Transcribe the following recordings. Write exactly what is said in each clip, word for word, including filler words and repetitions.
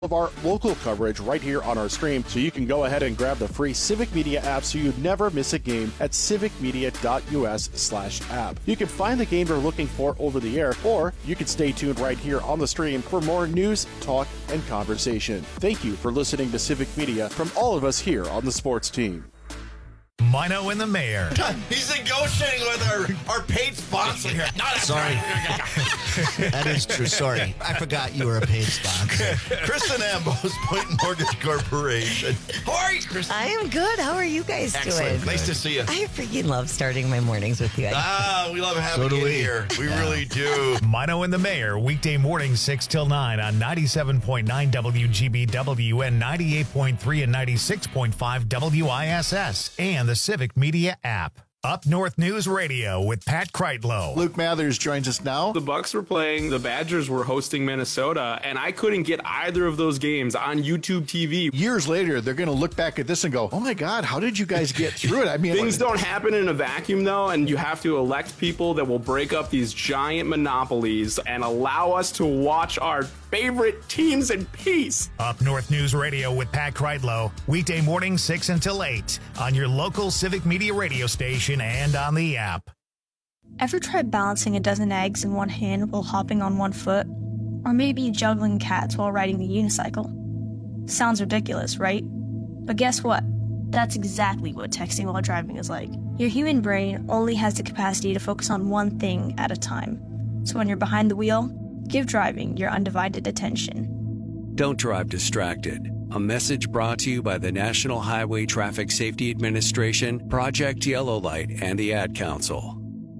of our local coverage right here on our stream, so you can go ahead and grab the free Civic Media app so you never miss a game at civicmedia.us slash app. You can find the game you're looking for over the air, or you can stay tuned right here on the stream for more news, talk, and conversation. Thank you for listening to Civic Media from all of us here on the sports team. Mino and the Mayor. He's negotiating with our, our paid sponsor here. Sorry. That is true. Sorry. I forgot you were a paid sponsor. Kristen Ambrose, Point Mortgage Corporation. How are you, Kristen? I am good. How are you guys Excellent. doing? Nice to see you. I freaking love starting my mornings with you. Ah, we love having So you do we. here. We Yeah. really do. Mino and the Mayor, weekday mornings six till nine on ninety-seven point nine W G B W and ninety-eight point three and ninety-six point five W I S S and the Civic Media app. Up North News Radio with Pat Kreitlow. Luke Mathers joins us now. The Bucks were playing, the Badgers were hosting Minnesota, and I couldn't get either of those games on YouTube T V. Years later, they're going to look back at this and go, oh my God, how did you guys get through it? I mean, Things don't happen in a vacuum, though, and you have to elect people that will break up these giant monopolies and allow us to watch our favorite teams in peace. Up North News Radio with Pat Kreitlow, weekday morning six until eight on your local Civic Media radio station and on the app. Ever tried balancing a dozen eggs in one hand while hopping on one foot? Or maybe juggling cats while riding the unicycle? Sounds ridiculous, right? But guess what? That's exactly what texting while driving is like. Your human brain only has the capacity to focus on one thing at a time. So when you're behind the wheel, give driving your undivided attention. Don't drive distracted. A message brought to you by the National Highway Traffic Safety Administration, Project Yellow Light, and the Ad Council.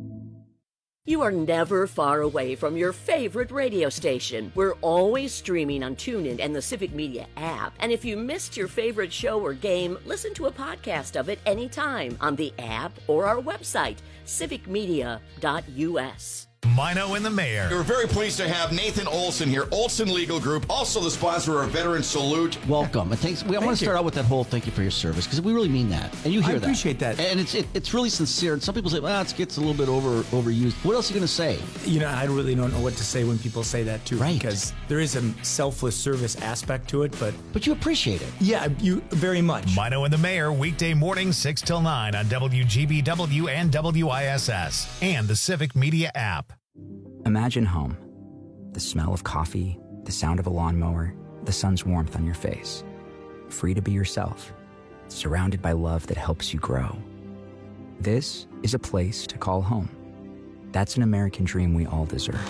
You are never far away from your favorite radio station. We're always streaming on TuneIn and the Civic Media app. And if you missed your favorite show or game, listen to a podcast of it anytime on the app or our website, civic media dot U S. Mino and the Mayor. We're very pleased to have Nathan Olson here, Olson Legal Group, also the sponsor of Veteran Salute. Welcome. And thanks. We, I Thank want to start you. out with that whole thank you for your service, because we really mean that. And you hear I that. appreciate that. And it's it, it's really sincere. And some people say, well, it gets a little bit over overused. What else are you going to say? You know, I really don't know what to say when people say that too, Right. because there is a selfless service aspect to it, but But you appreciate it. yeah, you very much. Mino and the Mayor, weekday morning six till nine on W G B W and W I S S and the Civic Media app. Imagine home. The smell of coffee, the sound of a lawnmower, the sun's warmth on your face. Free to be yourself, surrounded by love that helps you grow. This is a place to call home. That's an American dream we all deserve.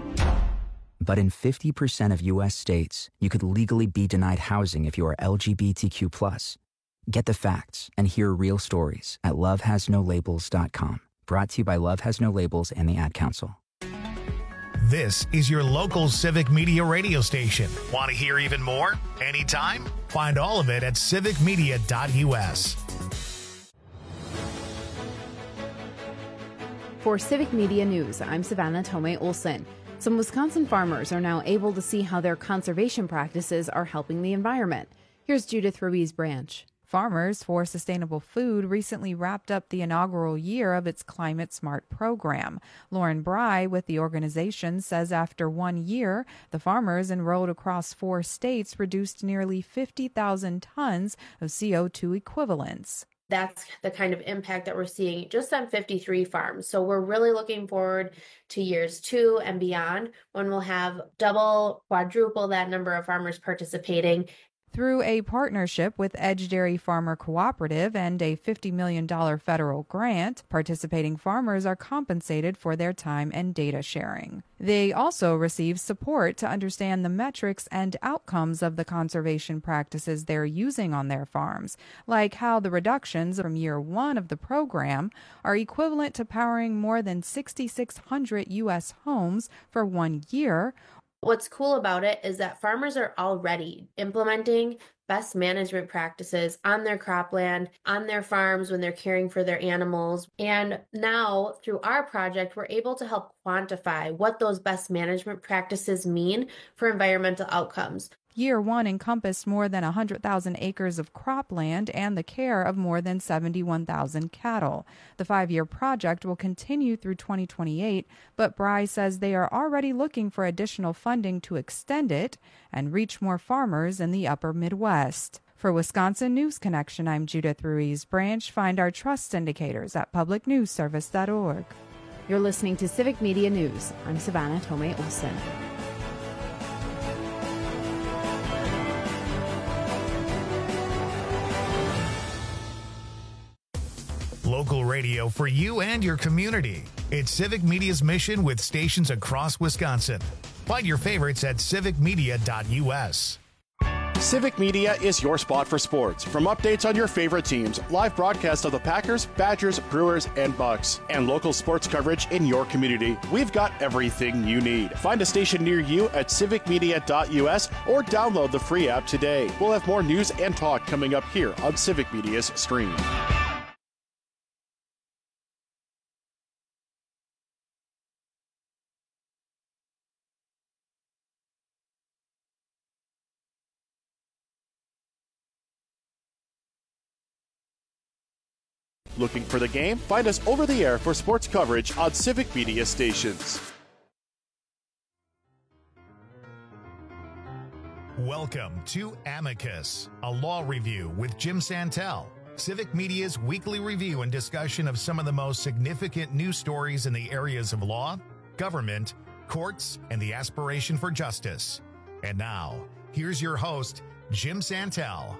But in fifty percent of U S states, you could legally be denied housing if you are L G B T Q plus. Get the facts and hear real stories at love has no labels dot com. Brought to you by Love Has No Labels and the Ad Council. This is your local Civic Media radio station. Want to hear even more? Anytime? Find all of it at civic media dot U S. For Civic Media News, I'm Savannah Tomei Olson. Some Wisconsin farmers are now able to see how their conservation practices are helping the environment. Here's Judith Ruiz-Branch. Farmers for Sustainable Food recently wrapped up the inaugural year of its Climate Smart program. Lauren Bry with the organization says after one year, the farmers enrolled across four states reduced nearly fifty thousand tons of C O two equivalents. That's the kind of impact that we're seeing just on fifty-three farms. So we're really looking forward to years two and beyond when we'll have double, quadruple that number of farmers participating. Through a partnership with Edge Dairy Farmer Cooperative and a fifty million dollars federal grant, participating farmers are compensated for their time and data sharing. They also receive support to understand the metrics and outcomes of the conservation practices they're using on their farms, like how the reductions from year one of the program are equivalent to powering more than six thousand six hundred U S homes for one year. What's cool about it is that farmers are already implementing best management practices on their cropland, on their farms when they're caring for their animals. And now through our project, we're able to help quantify what those best management practices mean for environmental outcomes. Year one encompassed more than one hundred thousand acres of cropland and the care of more than seventy-one thousand cattle. The five-year project will continue through twenty twenty-eight, but Bry says they are already looking for additional funding to extend it and reach more farmers in the upper Midwest. For Wisconsin News Connection, I'm Judith Ruiz Branch. Find our trust indicators at public news service dot org. You're listening to Civic Media News. I'm Savannah Tomei Olson. Local radio for you and your community. It's Civic Media's mission with stations across Wisconsin. Find your favorites at civic media dot u s. Civic Media is your spot for sports. From updates on your favorite teams, live broadcasts of the Packers, Badgers, Brewers, and Bucks, and local sports coverage in your community, we've got everything you need. Find a station near you at civic media dot u s or download the free app today. We'll have more news and talk coming up here on Civic Media's stream. Looking for the game? Find us over the air for sports coverage on Civic Media stations. Welcome to Amicus, a law review with Jim Santel. Civic Media's weekly review and discussion of some of the most significant news stories in the areas of law, government, courts, and the aspiration for justice. And now, here's your host, Jim Santel.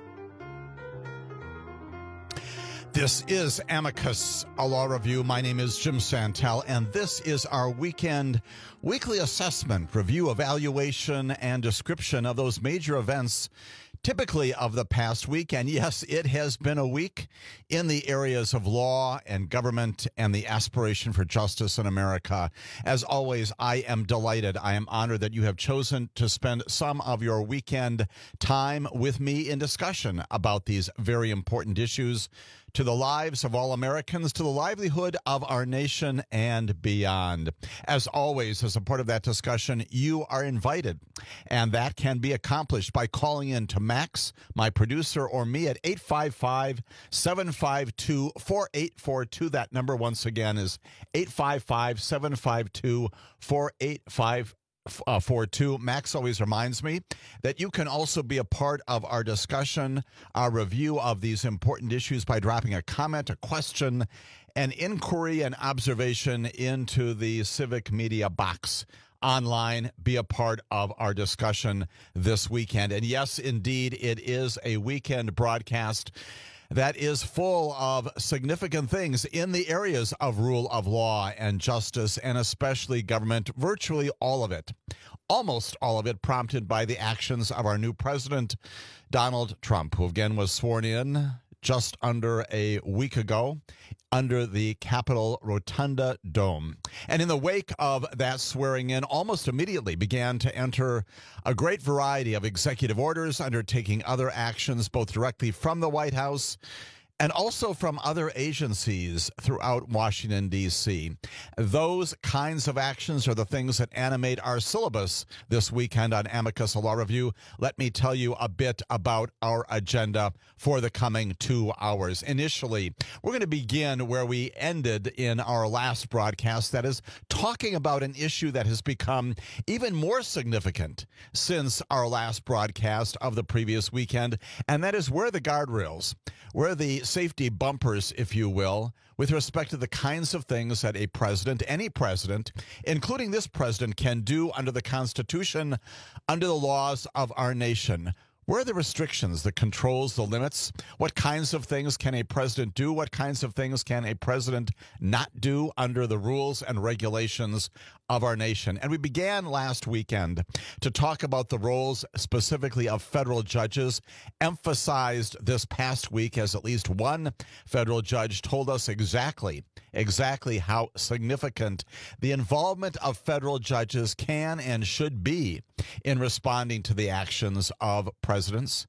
This is Amicus, a law review. My name is Jim Santel, and this is our weekend weekly assessment, review, evaluation, and description of those major events typically of the past week. And yes, it has been a week in the areas of law and government and the aspiration for justice in America. As always, I am delighted. I am honored that you have chosen to spend some of your weekend time with me in discussion about these very important issues to the lives of all Americans, to the livelihood of our nation and beyond. As always, as a part of that discussion, you are invited, and that can be accomplished by calling in to Max, my producer, or me at eight five five, seven five two, four eight four two. That number, once again, is eight five five, seven five two, four eight five two. Uh, for two. Max always reminds me that you can also be a part of our discussion, our review of these important issues by dropping a comment, a question, an inquiry, an observation into the Civic Media box online. Be a part of our discussion this weekend. And yes, indeed, it is a weekend broadcast that is full of significant things in the areas of rule of law and justice, and especially government, virtually all of it, almost all of it prompted by the actions of our new president, Donald Trump, who again was sworn in just under a week ago under the Capitol Rotunda Dome. And in the wake of that swearing in, almost immediately began to enter a great variety of executive orders undertaking other actions, both directly from the White House and also from other agencies throughout Washington, D C Those kinds of actions are the things that animate our syllabus this weekend on Amicus, a law review. Let me tell you a bit about our agenda for the coming two hours. Initially, we're going to begin where we ended in our last broadcast, that is, talking about an issue that has become even more significant since our last broadcast of the previous weekend, and that is where the guardrails, where the safety bumpers, if you will, with respect to the kinds of things that a president, any president, including this president, can do under the Constitution, under the laws of our nation. Where are the restrictions, the controls, the limits? What kinds of things can a president do? What kinds of things can a president not do under the rules and regulations of our nation? And we began last weekend to talk about the roles specifically of federal judges, emphasized this past week as at least one federal judge told us exactly, exactly how significant the involvement of federal judges can and should be in responding to the actions of presidents.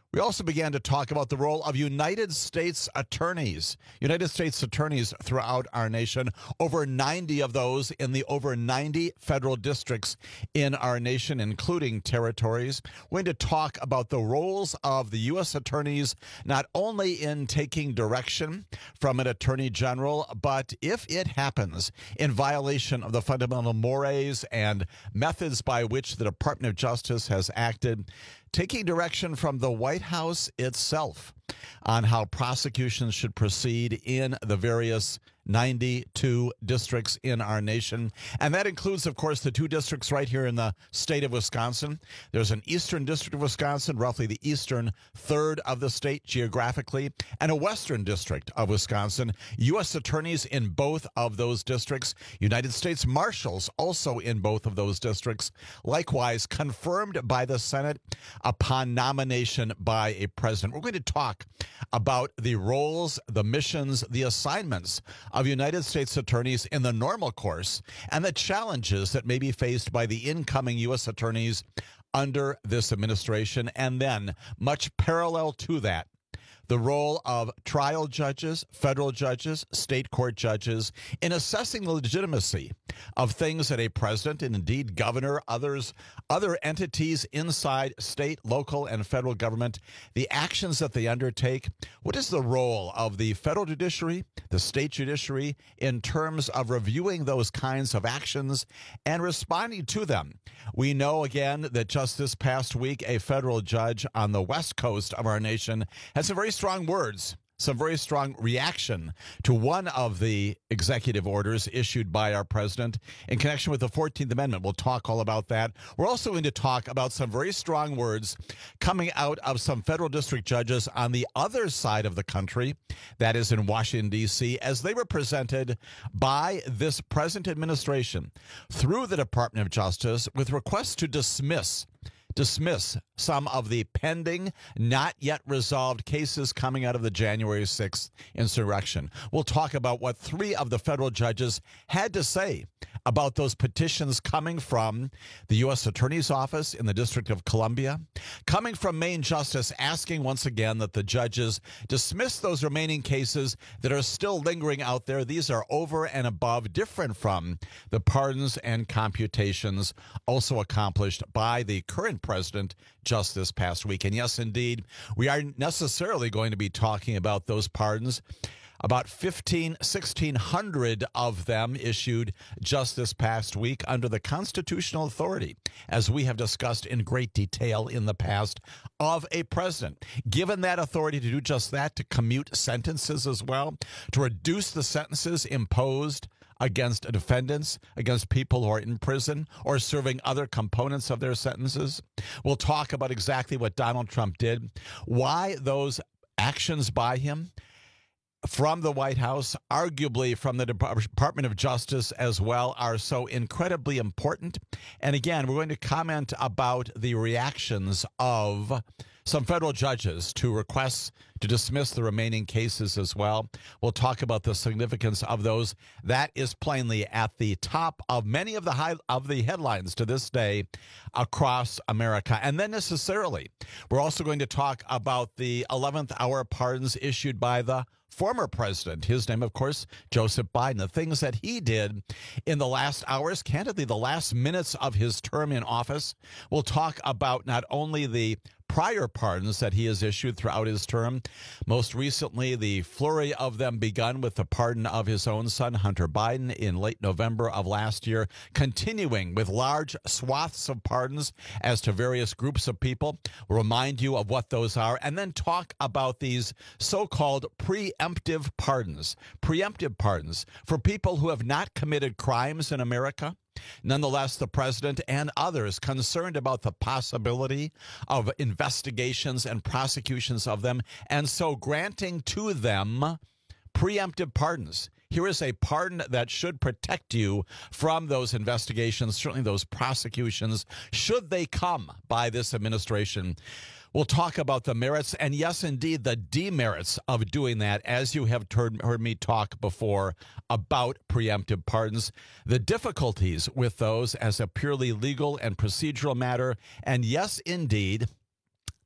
We also began to talk about the role of United States attorneys. United States attorneys throughout our nation, over ninety of those in the over ninety federal districts in our nation, including territories. We're going to talk about the roles of the U S attorneys, not only in taking direction from an attorney general, but if it happens in violation of the fundamental mores and methods by which the Department of Justice has acted, taking direction from the White House itself on how prosecutions should proceed in the various ninety-two districts in our nation. And that includes, of course, the two districts right here in the state of Wisconsin. There's an eastern district of Wisconsin, roughly the eastern third of the state geographically, and a western district of Wisconsin. U S attorneys in both of those districts, United States marshals also in both of those districts, likewise confirmed by the Senate upon nomination by a president. We're going to talk about the roles, the missions, the assignments of United States attorneys in the normal course and the challenges that may be faced by the incoming U S attorneys under this administration. And then, much parallel to that, the role of trial judges, federal judges, state court judges in assessing the legitimacy of things that a president and indeed governor, others, other entities inside state, local, and federal government, the actions that they undertake. What is the role of the federal judiciary, the state judiciary, in terms of reviewing those kinds of actions and responding to them? We know, again, that just this past week, a federal judge on the west coast of our nation has some very strong words, some very strong reaction to one of the executive orders issued by our president in connection with the fourteenth Amendment. We'll talk all about that. We're also going to talk about some very strong words coming out of some federal district judges on the other side of the country, that is in Washington, D C, as they were presented by this present administration through the Department of Justice with requests to dismiss dismiss some of the pending, not yet resolved cases coming out of the January sixth insurrection. We'll talk about what three of the federal judges had to say about those petitions coming from the U S Attorney's Office in the District of Columbia, coming from Maine Justice, asking once again that the judges dismiss those remaining cases that are still lingering out there. These are over and above, different from the pardons and computations also accomplished by the current president just this past week. And yes, indeed, we are necessarily going to be talking about those pardons. About fifteen, sixteen hundred of them issued just this past week under the constitutional authority, as we have discussed in great detail in the past, of a president. Given that authority to do just that, to commute sentences as well, to reduce the sentences imposed against defendants, against people who are in prison or serving other components of their sentences. We'll talk about exactly what Donald Trump did, why those actions by him from the White House, arguably from the Department of Justice as well, are so incredibly important. And again, we're going to comment about the reactions of some federal judges to requests to dismiss the remaining cases as well. We'll talk about the significance of those. That is plainly at the top of many of the high, of the headlines to this day across America. And then necessarily, we're also going to talk about the eleventh hour pardons issued by the former president. His name, of course, Joseph Biden. The things that he did in the last hours, candidly, the last minutes of his term in office. We'll talk about not only the prior pardons that he has issued throughout his term. Most recently, the flurry of them begun with the pardon of his own son, Hunter Biden, in late November of last year, continuing with large swaths of pardons as to various groups of people. We'll remind you of what those are, and then talk about these so-called preemptive pardons. Preemptive pardons for people who have not committed crimes in America. Nonetheless, the president and others concerned about the possibility of investigations and prosecutions of them, and so granting to them preemptive pardons. Here is a pardon that should protect you from those investigations, certainly those prosecutions, should they come by this administration. We'll talk about the merits and, yes, indeed, the demerits of doing that, as you have heard, heard me talk before about preemptive pardons, the difficulties with those as a purely legal and procedural matter, and, yes, indeed,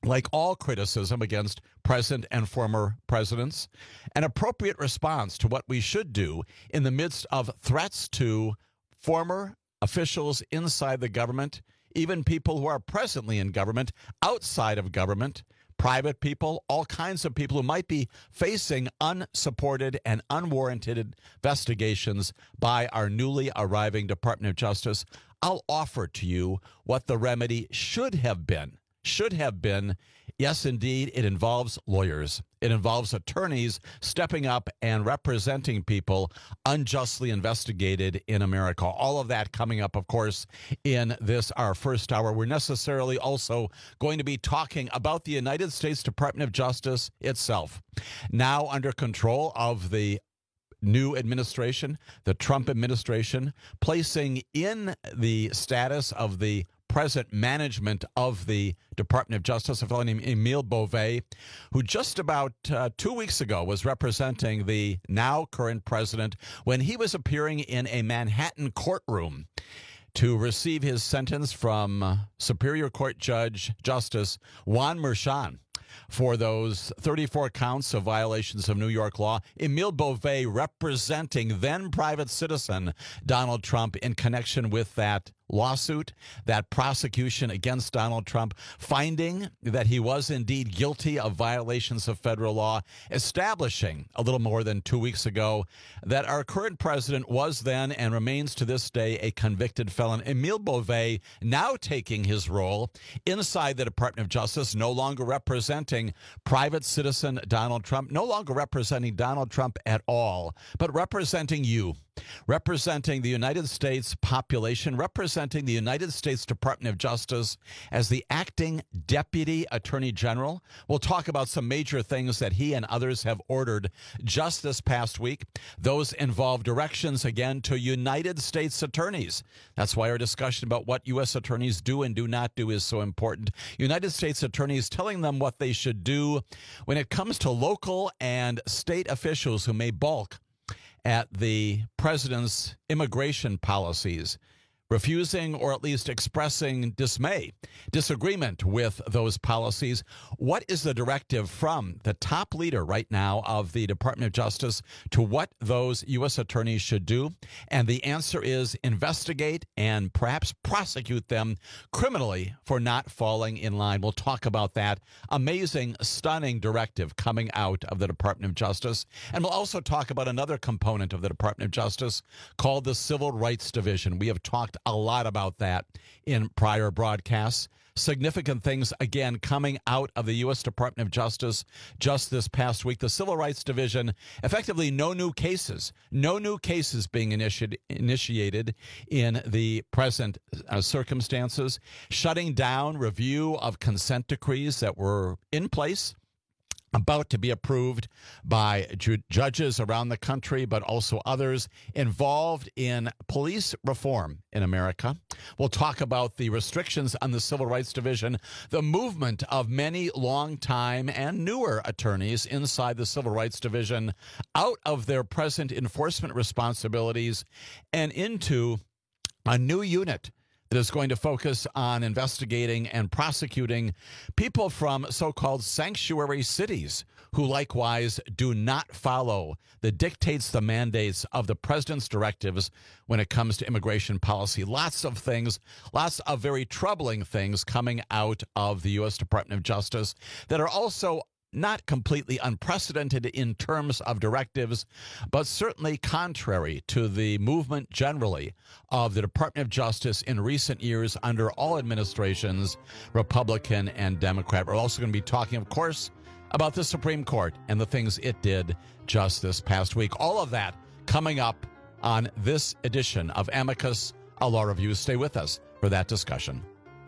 like all criticism against present and former presidents, an appropriate response to what we should do in the midst of threats to former officials inside the government, even people who are presently in government, outside of government, private people, all kinds of people who might be facing unsupported and unwarranted investigations by our newly arriving Department of Justice. I'll offer to you what the remedy should have been. Should have been. Yes, indeed, it involves lawyers. It involves attorneys stepping up and representing people unjustly investigated in America. All of that coming up, of course, in this, our first hour. We're necessarily also going to be talking about the United States Department of Justice itself, now under control of the new administration, the Trump administration, placing in the status of the present management of the Department of Justice, a fellow named Emile Beauvais, who just about uh, two weeks ago was representing the now current president when he was appearing in a Manhattan courtroom to receive his sentence from uh, Superior Court Judge Justice Juan Merchan for those thirty-four counts of violations of New York law. Emile Beauvais representing then private citizen Donald Trump in connection with that lawsuit, that prosecution against Donald Trump, finding that he was indeed guilty of violations of federal law, establishing a little more than two weeks ago that our current president was then and remains to this day a convicted felon. Emile Beauvais now taking his role inside the Department of Justice, no longer representing private citizen Donald Trump, no longer representing Donald Trump at all, but representing you. Representing the United States population, representing the United States Department of Justice as the acting Deputy Attorney General. We'll talk about some major things that he and others have ordered just this past week. Those involve directions, again, to United States attorneys. That's why our discussion about what U S attorneys do and do not do is so important. United States attorneys telling them what they should do when it comes to local and state officials who may balk at the president's immigration policies, refusing or at least expressing dismay, disagreement with those policies. What is the directive from the top leader right now of the Department of Justice to what those U S attorneys should do? And the answer is investigate and perhaps prosecute them criminally for not falling in line. We'll talk about that amazing, stunning directive coming out of the Department of Justice. And we'll also talk about another component of the Department of Justice called the Civil Rights Division. We have talked a lot about that in prior broadcasts. Significant things, again, coming out of the U S Department of Justice just this past week. The Civil Rights Division, effectively no new cases, no new cases being initi- initiated in the present uh, circumstances, shutting down review of consent decrees that were in place, about to be approved by ju- judges around the country, but also others involved in police reform in America. We'll talk about the restrictions on the Civil Rights Division, the movement of many longtime and newer attorneys inside the Civil Rights Division out of their present enforcement responsibilities and into a new unit that is going to focus on investigating and prosecuting people from so-called sanctuary cities who likewise do not follow the dictates, the mandates of the president's directives when it comes to immigration policy. Lots of things, lots of very troubling things coming out of the U S Department of Justice that are also not completely unprecedented in terms of directives, but certainly contrary to the movement generally of the Department of Justice in recent years under all administrations, Republican and Democrat. We're also going to be talking, of course, about the Supreme Court and the things it did just this past week. All of that coming up on this edition of Amicus, a Law Review. Stay with us for that discussion.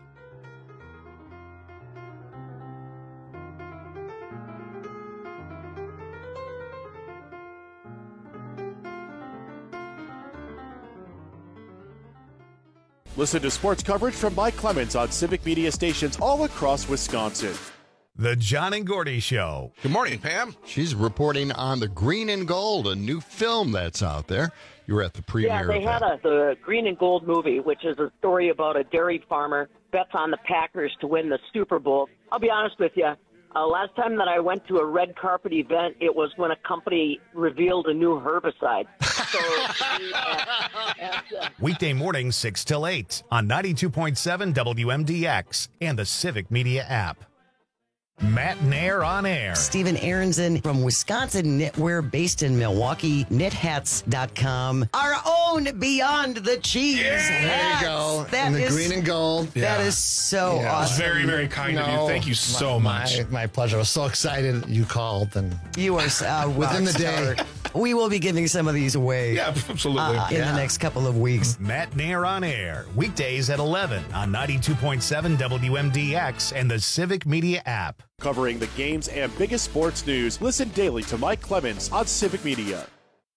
Listen to sports coverage from Mike Clemens on Civic Media stations all across Wisconsin. The John and Gordy Show. Good morning, Pam. She's reporting on the Green and Gold, a new film that's out there. You were at the premiere. Yeah, they of had that. a, the Green and Gold movie, which is a story about a dairy farmer bets on the Packers to win the Super Bowl. I'll be honest with you. Uh, last time that I went to a red carpet event, it was when a company revealed a new herbicide. So, uh, and, uh, Weekday morning, six till eight on ninety-two point seven W M D X and the Civic Media app. Matt Nair on air. Stephen Aronson from Wisconsin Knitwear, based in Milwaukee, knit hats dot com. Our own Beyond the Cheese. Yeah, hats. there you go. That in the is, green and gold. That Yeah. is so Yeah. awesome. It's very, very kind of you. Thank you so my, much. My, my pleasure. I was so excited you called. And You are uh, within the rock day. star. We will be giving some of these away. Yeah, absolutely. uh, in Yeah. the next couple of weeks. Matt Nair on air. Weekdays at eleven on ninety-two point seven W M D X and the Civic Media app. Covering the games and biggest sports news, listen daily to Mike Clemens on Civic Media.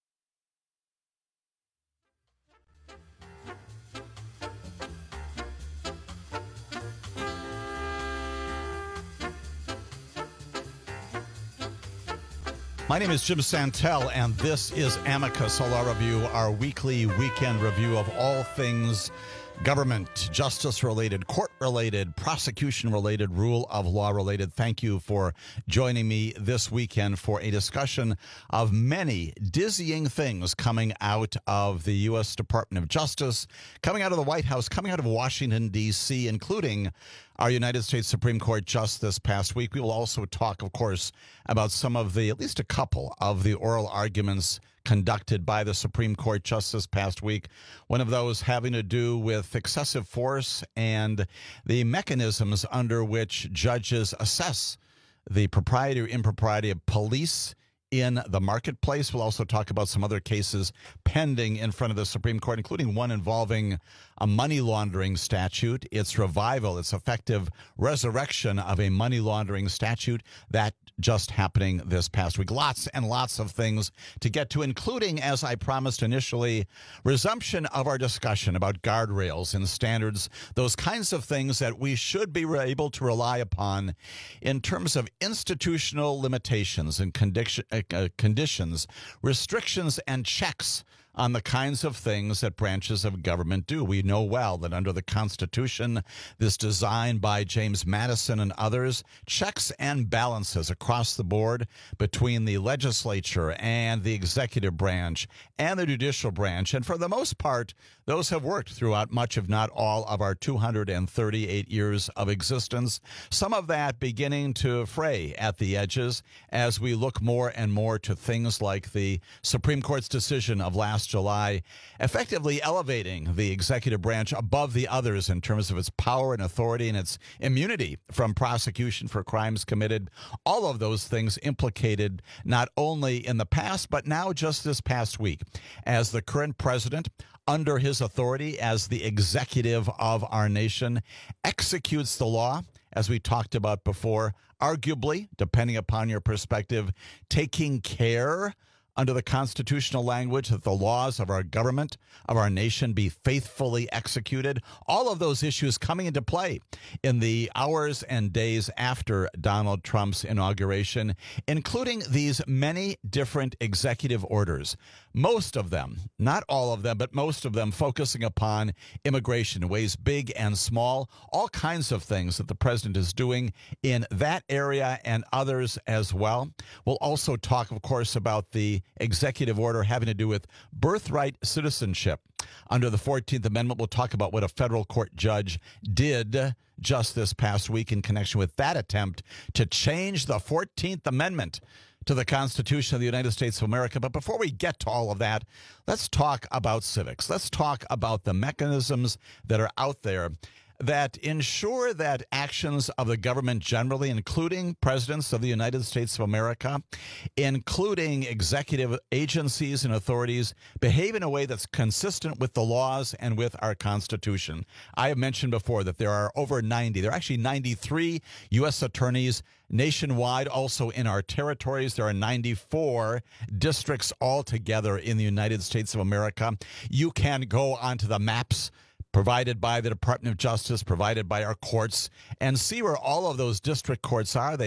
My name is Jim Santel, and this is Amicus, a law review, our weekly weekend review of all things government, justice-related, court-related, prosecution-related, rule of law-related. Thank you for joining me this weekend for a discussion of many dizzying things coming out of the U S Department of Justice, coming out of the White House, coming out of Washington, D C, including our United States Supreme Court just this past week. We will also talk, of course, about some of the, at least a couple of the oral arguments conducted by the Supreme Court just this past week. One of those having to do with excessive force and the mechanisms under which judges assess the propriety or impropriety of police in the marketplace. We'll also talk about some other cases pending in front of the Supreme Court, including one involving a money laundering statute, its revival, its effective resurrection of a money laundering statute that just happening this past week. Lots and lots of things to get to, including, as I promised initially, resumption of our discussion about guardrails and standards, those kinds of things that we should be able to rely upon in terms of institutional limitations and condition, uh, conditions, restrictions, and checks on the kinds of things that branches of government do. We know well that under the Constitution, this designed by James Madison and others, checks and balances across the board between the legislature and the executive branch and the judicial branch. And for the most part, those have worked throughout much, if not all, of our two hundred thirty-eight years of existence. Some of that beginning to fray at the edges as we look more and more to things like the Supreme Court's decision of last July, effectively elevating the executive branch above the others in terms of its power and authority and its immunity from prosecution for crimes committed. All of those things implicated not only in the past, but now just this past week, as the current president, under his authority as the executive of our nation, executes the law, as we talked about before, arguably, depending upon your perspective, taking care under the constitutional language that the laws of our government, of our nation, be faithfully executed. All of those issues coming into play in the hours and days after Donald Trump's inauguration, including these many different executive orders. Most of them, not all of them, but most of them focusing upon immigration in ways big and small, all kinds of things that the president is doing in that area and others as well. We'll also talk, of course, about the executive order having to do with birthright citizenship. Under the fourteenth Amendment, we'll talk about what a federal court judge did just this past week in connection with that attempt to change the fourteenth Amendment to the Constitution of the United States of America. But before we get to all of that, let's talk about civics. Let's talk about the mechanisms that are out there that ensure that actions of the government generally, including presidents of the United States of America, including executive agencies and authorities, behave in a way that's consistent with the laws and with our Constitution. I have mentioned before that there are over ninety, there are actually ninety-three U S attorneys nationwide. Also in our territories, there are ninety-four districts altogether in the United States of America. You can go onto the maps provided by the Department of Justice, provided by our courts, and see where all of those district courts are. They have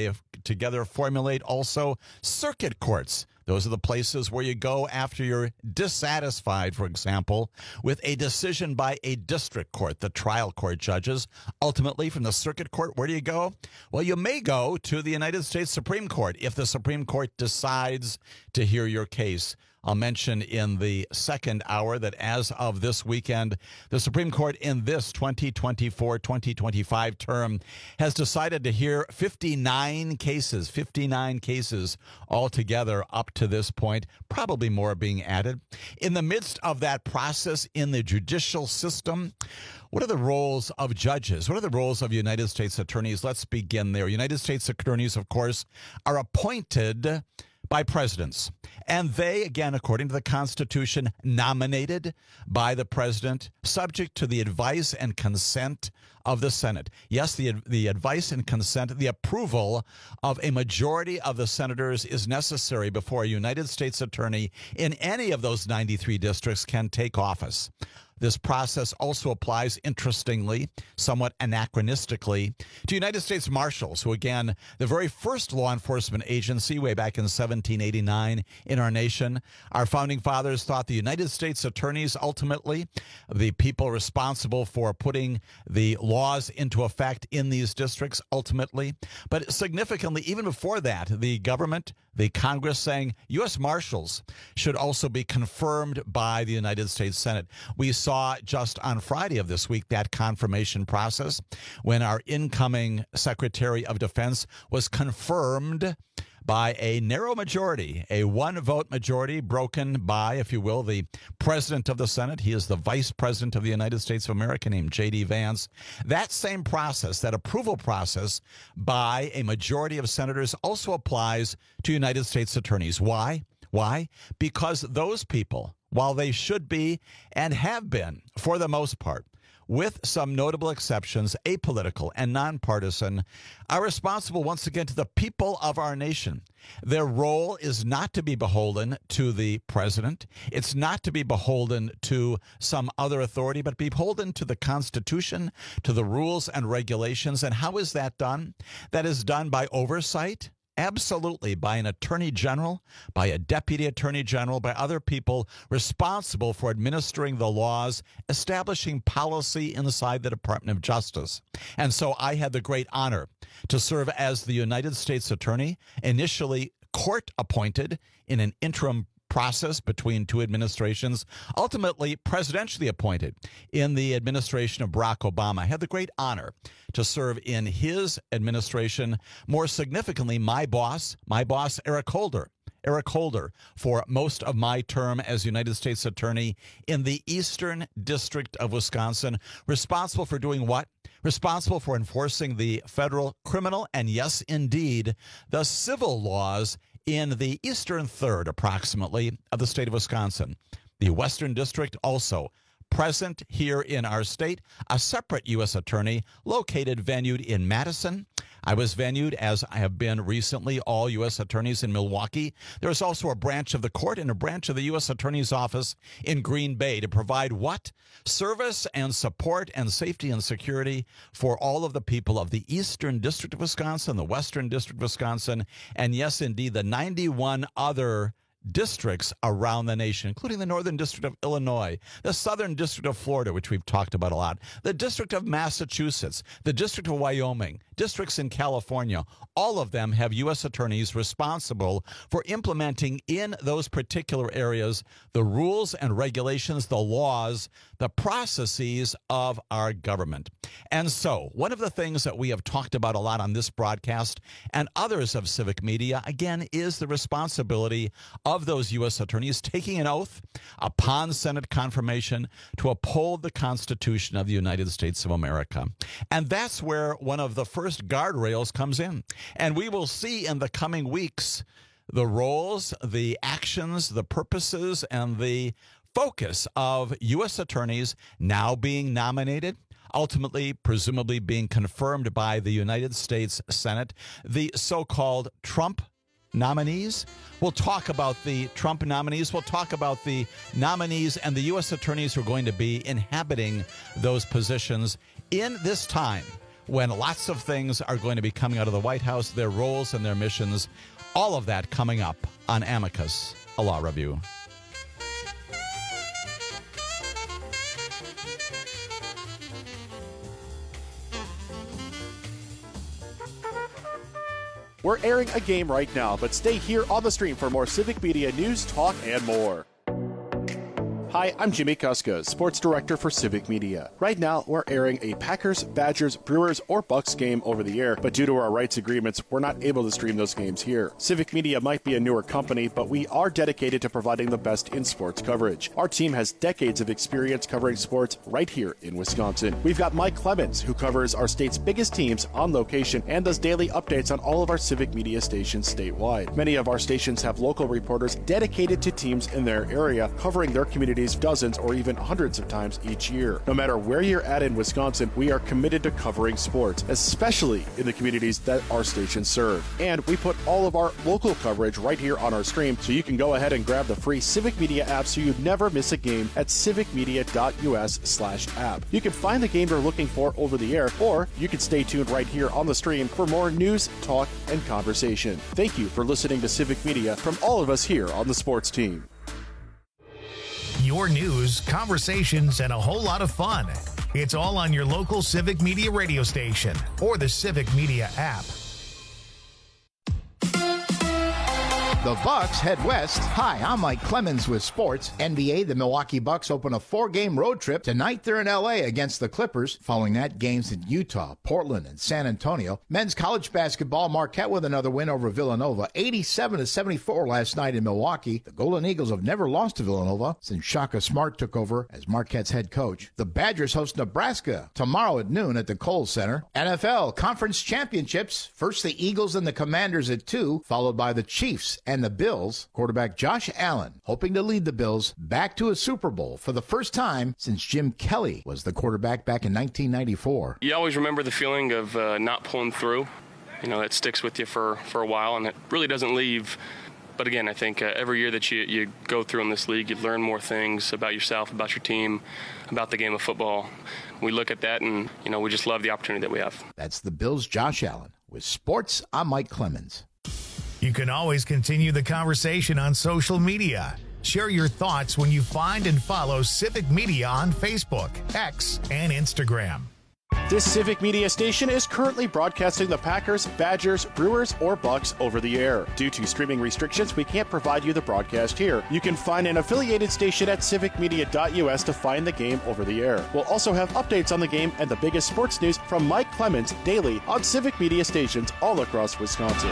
together formulate also circuit courts. Those are the places where you go after you're dissatisfied, for example, with a decision by a district court, the trial court judges. Ultimately, from the circuit court, where do you go? Well, you may go to the United States Supreme Court if the Supreme Court decides to hear your case. I'll mention in the second hour that as of this weekend, the Supreme Court in this twenty twenty-four twenty twenty-five term has decided to hear fifty-nine cases, fifty-nine cases altogether up to this point, probably more being added. In the midst of that process in the judicial system, what are the roles of judges? What are the roles of United States attorneys? Let's begin there. United States attorneys, of course, are appointed by presidents. And they, again, according to the Constitution, nominated by the president, subject to the advice and consent of the Senate. Yes, the the advice and consent, the approval of a majority of the senators is necessary before a United States attorney in any of those ninety-three districts can take office. This process also applies, interestingly, somewhat anachronistically, to United States Marshals, who, again, the very first law enforcement agency way back in seventeen eighty-nine in our nation. Our founding fathers thought the United States attorneys, ultimately, the people responsible for putting the laws into effect in these districts, ultimately. But significantly, even before that, the government, the Congress saying U S Marshals should also be confirmed by the United States Senate. We saw just on Friday of this week that confirmation process when our incoming Secretary of Defense was confirmed by a narrow majority, a one-vote majority broken by, if you will, the President of the Senate. He is the Vice President of the United States of America named J D. Vance. That same process, that approval process by a majority of senators also applies to United States attorneys. Why? Why? Because those people, while they should be and have been, for the most part, with some notable exceptions, apolitical and nonpartisan, are responsible once again to the people of our nation. Their role is not to be beholden to the president. It's not to be beholden to some other authority, but beholden to the Constitution, to the rules and regulations. And how is that done? That is done by oversight. Absolutely, by an attorney general, by a deputy attorney general, by other people responsible for administering the laws, establishing policy inside the Department of Justice. And so I had the great honor to serve as the United States attorney, initially court appointed in an interim process between two administrations, ultimately presidentially appointed in the administration of Barack Obama. I had the great honor to serve in his administration. More significantly, my boss, my boss, Eric Holder, Eric Holder, for most of my term as United States attorney in the Eastern District of Wisconsin, responsible for doing what? Responsible for enforcing the federal criminal and, yes, indeed, the civil laws in the eastern third, approximately, of the state of Wisconsin. The Western District also present here in our state, a separate U S attorney located, venued in Madison. I was venued, as I have been recently, all U S attorneys in Milwaukee. There is also a branch of the court and a branch of the U S Attorney's Office in Green Bay to provide what? Service and support and safety and security for all of the people of the Eastern District of Wisconsin, the Western District of Wisconsin, and yes, indeed, the ninety-one other districts around the nation, including the Northern District of Illinois, the Southern District of Florida, which we've talked about a lot, the District of Massachusetts, the District of Wyoming, districts in California. All of them have U S attorneys responsible for implementing in those particular areas the rules and regulations, the laws, the processes of our government. And so one of the things that we have talked about a lot on this broadcast and others of Civic Media, again, is the responsibility of those U S attorneys taking an oath upon Senate confirmation to uphold the Constitution of the United States of America. And that's where one of the first guardrails comes in. And we will see in the coming weeks the roles, the actions, the purposes, and the focus of U S attorneys now being nominated, ultimately, presumably being confirmed by the United States Senate, the so-called Trump nominees. We'll talk about the Trump nominees. We'll talk about the nominees and the U S attorneys who are going to be inhabiting those positions in this time when lots of things are going to be coming out of the White House, their roles and their missions. All of that coming up on Amicus, a law review. We're airing a game right now, but stay here on the stream for more Civic Media news, talk, and more. Hi, I'm Jimmy Kuska, Sports Director for Civic Media. Right now, we're airing a Packers, Badgers, Brewers, or Bucks game over the air, but due to our rights agreements, we're not able to stream those games here. Civic Media might be a newer company, but we are dedicated to providing the best in sports coverage. Our team has decades of experience covering sports right here in Wisconsin. We've got Mike Clemens, who covers our state's biggest teams on location and does daily updates on all of our Civic Media stations statewide. Many of our stations have local reporters dedicated to teams in their area, covering their communities dozens or even hundreds of times each year. No matter where you're at in Wisconsin, we are committed to covering sports, especially in the communities that our stations serve. And we put all of our local coverage right here on our stream, so you can go ahead and grab the free Civic Media app so you never miss a game at civicmedia.us slash app. You can find the game you're looking for over the air, or you can stay tuned right here on the stream for more news, talk, and conversation. Thank you for listening to Civic Media from all of us here on the sports team. Your news, conversations, and a whole lot of fun. It's all on your local Civic Media radio station or the Civic Media app. The Bucks head west. Hi, I'm Mike Clemens with sports. N B A, the Milwaukee Bucks open a four-game road trip. Tonight they're in L A against the Clippers. Following that, games in Utah, Portland, and San Antonio. Men's college basketball, Marquette with another win over Villanova. eighty-seven to seventy-four last night in Milwaukee. The Golden Eagles have never lost to Villanova since Shaka Smart took over as Marquette's head coach. The Badgers host Nebraska tomorrow at noon at the Kohl Center. N F L Conference Championships. First the Eagles and the Commanders at two, followed by the Chiefs and the Bills. Quarterback Josh Allen hoping to lead the Bills back to a Super Bowl for the first time since Jim Kelly was the quarterback back in nineteen ninety-four. You always remember the feeling of uh, not pulling through. You know, it sticks with you for, for a while, and it really doesn't leave. But again, I think uh, every year that you, you go through in this league, you learn more things about yourself, about your team, about the game of football. We look at that, and, you know, we just love the opportunity that we have. That's the Bills' Josh Allen. With sports, I'm Mike Clemens. You can always continue the conversation on social media. Share your thoughts when you find and follow Civic Media on Facebook, X, and Instagram. This Civic Media station is currently broadcasting the Packers, Badgers, Brewers, or Bucks over the air. Due to streaming restrictions, we can't provide you the broadcast here. You can find an affiliated station at civic media dot U S to find the game over the air. We'll also have updates on the game and the biggest sports news from Mike Clemens daily on Civic Media stations all across Wisconsin.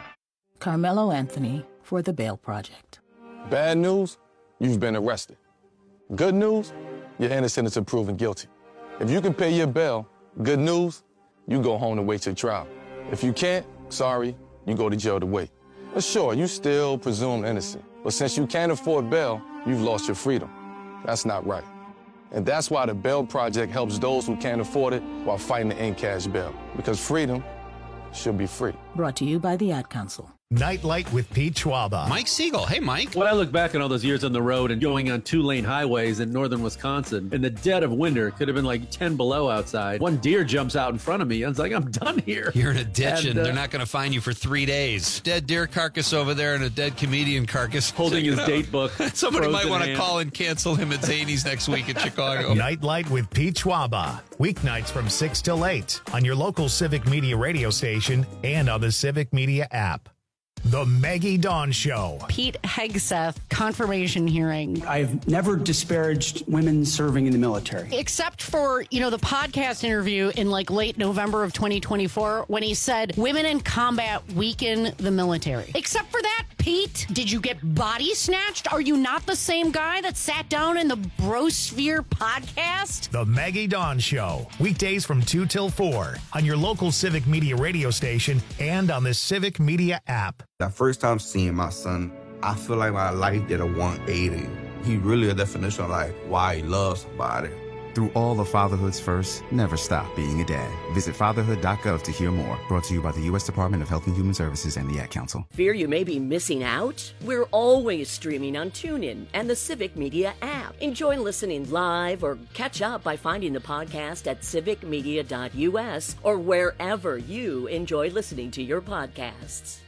Carmelo Anthony for the Bail Project. Bad news, you've been arrested. Good news, you're innocent until proven guilty. If you can pay your bail, good news, you go home to wait your trial. If you can't, sorry, you go to jail to wait. But sure, you still presumed innocent. But since you can't afford bail, you've lost your freedom. That's not right. And that's why the Bail Project helps those who can't afford it while fighting to end cash bail. Because freedom should be free. Brought to you by the Ad Council. Nightlight with Pete Schwaba. Mike Siegel. Hey, Mike. When I look back on all those years on the road and going on two-lane highways in northern Wisconsin, in the dead of winter, it could have been like ten below outside. One deer jumps out in front of me. I was like, I'm done here. You're in a ditch, and, and uh, they're not going to find you for three days. Dead deer carcass over there and a dead comedian carcass. Holding his date book. Somebody might want to call and cancel him at Zany's next week in Chicago. Nightlight with Pete Schwaba. Weeknights from six till eight on your local Civic Media radio station and on the Civic Media app. The Maggie Dawn Show. Pete Hegseth confirmation hearing. I've never disparaged women serving in the military. Except for, you know, the podcast interview in like late November of twenty twenty-four when he said women in combat weaken the military. Except for that, Pete, did you get body snatched? Are you not the same guy that sat down in the Brosphere podcast? The Maggie Dawn Show. Weekdays from two till four on your local Civic Media radio station and on the Civic Media app. That first time seeing my son, I feel like my life did a one eighty. He really a definition of like why he loves somebody. Through all of fatherhood's first, never stop being a dad. Visit fatherhood dot gov to hear more. Brought to you by the U S Department of Health and Human Services and the Ad Council. Fear you may be missing out? We're always streaming on TuneIn and the Civic Media app. Enjoy listening live or catch up by finding the podcast at civic media dot u s or wherever you enjoy listening to your podcasts.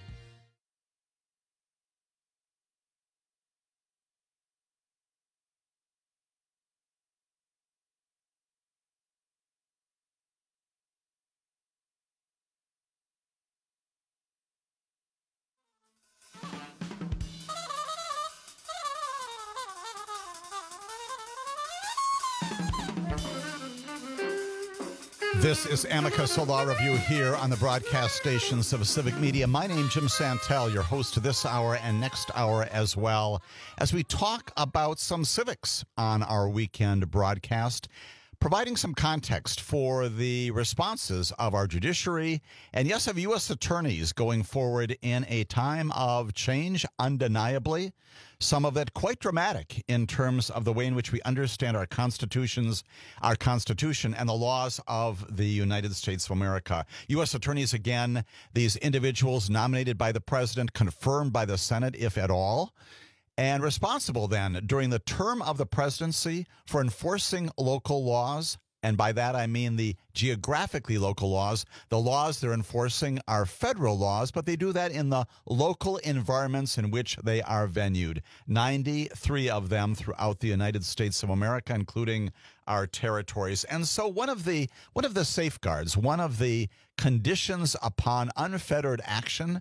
This is Amicus Law Review here on the broadcast stations of Civic Media. My name is Jim Santel, your host of this hour and next hour as well, as we talk about some civics on our weekend broadcast, providing some context for the responses of our judiciary and, yes, of U S attorneys going forward in a time of change, undeniably. Some of it quite dramatic in terms of the way in which we understand our constitutions, our Constitution, and the laws of the United States of America. U S attorneys, again, these individuals nominated by the president, confirmed by the Senate, if at all, and responsible then during the term of the presidency for enforcing local laws. And by that, I mean the geographically local laws. The laws they're enforcing are federal laws, but they do that in the local environments in which they are venued. ninety-three of them throughout the United States of America, including our territories. And so one of the one of the safeguards, one of the conditions upon unfettered action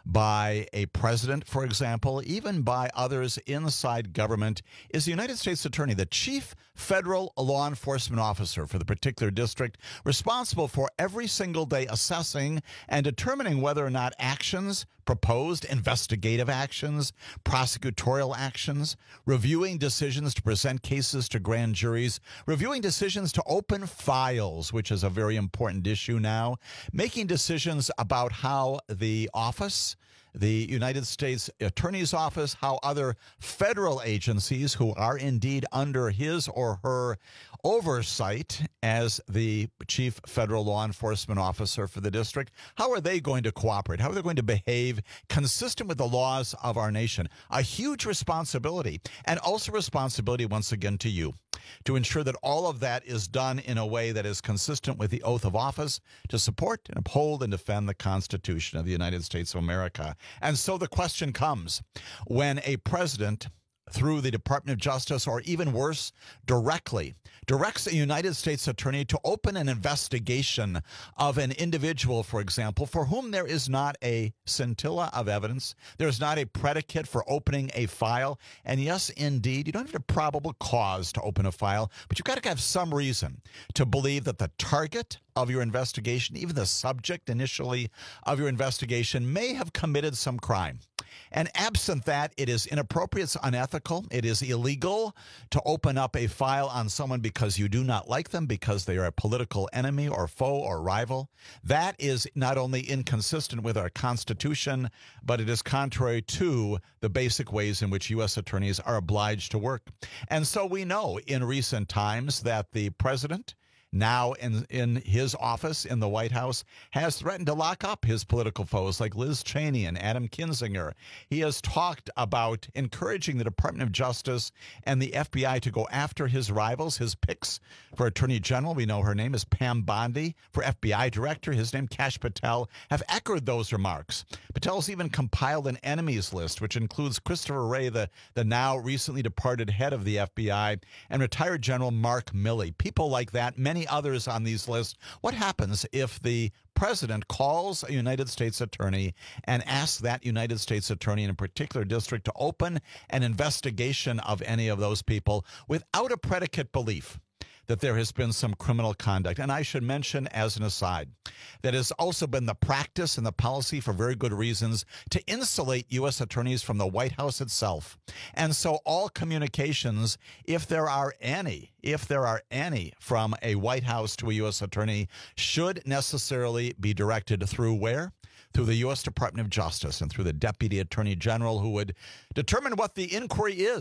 by a president, for example, even by others inside government, is the United States Attorney, the chief federal law enforcement officer for the particular district, responsible for every single day assessing and determining whether or not actions, proposed investigative actions, prosecutorial actions, reviewing decisions to present cases to grand juries, reviewing decisions to open files, which is a very important issue now, making decisions about how the office, the United States Attorney's Office, how other federal agencies who are indeed under his or her oversight as the chief federal law enforcement officer for the district, how are they going to cooperate? How are they going to behave consistent with the laws of our nation? A huge responsibility, and also responsibility once again to you, to ensure that all of that is done in a way that is consistent with the oath of office to support and uphold and defend the Constitution of the United States of America. And so the question comes, when a president, through the Department of Justice, or even worse, directly directs a United States attorney to open an investigation of an individual, for example, for whom there is not a scintilla of evidence, there's not a predicate for opening a file, and yes, indeed, you don't have a probable cause to open a file, but you've got to have some reason to believe that the target of your investigation, even the subject initially of your investigation, may have committed some crime. And absent that, it is inappropriate, it's unethical, it is illegal to open up a file on someone because you do not like them, because they are a political enemy or foe or rival. That is not only inconsistent with our Constitution, but it is contrary to the basic ways in which U S attorneys are obliged to work. And so we know in recent times that the president, now in in his office in the White House, has threatened to lock up his political foes like Liz Cheney and Adam Kinzinger. He has talked about encouraging the Department of Justice and the F B I to go after his rivals. His picks for Attorney General, we know her name is Pam Bondi. For F B I Director, his name Kash Patel, have echoed those remarks. Patel's even compiled an enemies list, which includes Christopher Wray, the, the now recently departed head of the F B I, and retired General Mark Milley. People like that, many others on these lists. What happens if the president calls a United States attorney and asks that United States attorney in a particular district to open an investigation of any of those people without a predicate belief that there has been some criminal conduct? And I should mention, as an aside, that has also been the practice and the policy, for very good reasons, to insulate U S attorneys from the White House itself. And so all communications, if there are any, if there are any from a White House to a U S attorney, should necessarily be directed through where? Through the U S Department of Justice and through the Deputy Attorney General, who would determine what the inquiry is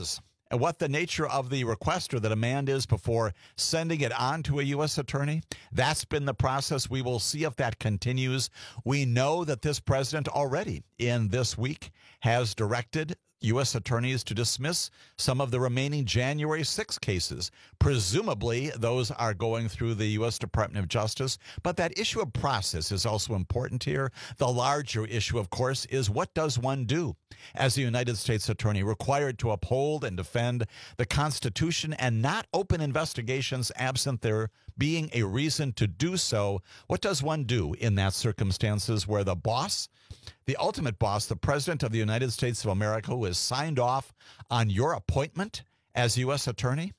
and what the nature of the request or the demand is before sending it on to a U S attorney. That's been the process. We will see if that continues. We know that this president already in this week has directed U S attorneys to dismiss some of the remaining January sixth cases. Presumably, those are going through the U S Department of Justice. But that issue of process is also important here. The larger issue, of course, is what does one do as a United States attorney required to uphold and defend the Constitution and not open investigations absent there being a reason to do so? What does one do in that circumstances where the boss, the ultimate boss, the President of the United States of America, who has signed off on your appointment as U S attorney,